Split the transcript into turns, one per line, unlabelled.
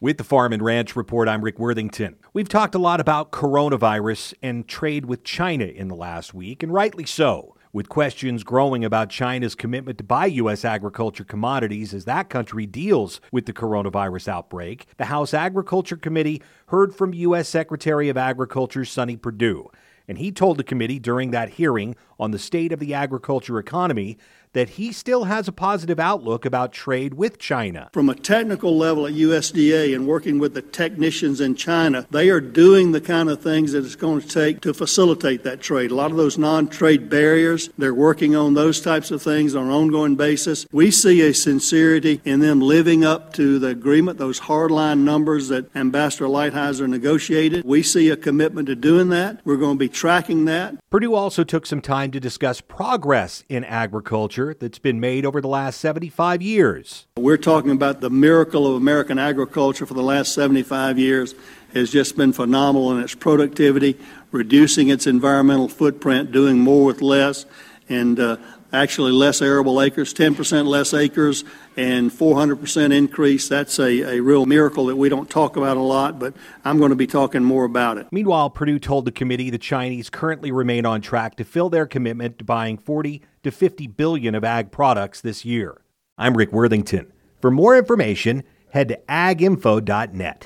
With the Farm and Ranch Report, I'm Rick Worthington. We've talked a lot about coronavirus and trade with China in the last week, and rightly so, with questions growing about China's commitment to buy U.S. agriculture commodities as that country deals with the coronavirus outbreak. The House Agriculture Committee heard from U.S. Secretary of Agriculture Sonny Perdue, and he told the committee during that hearing on the state of the agriculture economy that he still has a positive outlook about trade with China.
From a technical level at USDA and working with the technicians in China, they are doing the kind of things that it's going to take to facilitate that trade. A lot of those non-trade barriers, they're working on those types of things on an ongoing basis. We see a sincerity in them living up to the agreement, those hardline numbers that Ambassador Lighthizer negotiated. We see a commitment to doing that. We're going to be tracking that.
Perdue also took some time to discuss progress in agriculture that's been made over the last 75 years.
We're talking about the miracle of American agriculture for the last 75 years has just been phenomenal in its productivity, reducing its environmental footprint, doing more with less, and actually less arable acres, 10% less acres, and 400% increase. That's a real miracle that we don't talk about a lot, but I'm going to be talking more about it.
Meanwhile, Perdue told the committee the Chinese currently remain on track to fill their commitment to buying 40 to 50 billion of ag products this year. I'm Rick Worthington. For more information, head to aginfo.net.